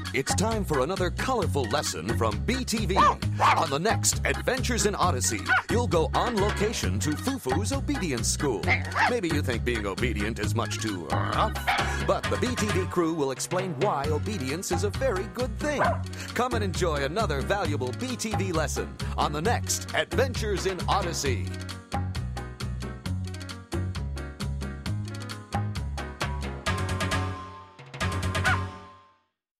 It's time for another colorful lesson from BTV. On the next Adventures in Odyssey, you'll go on location to Fufu's obedience school. Maybe you think being obedient is much too rough, but the BTV crew will explain why obedience is a very good thing. Come and enjoy another valuable BTV lesson on the next Adventures in Odyssey.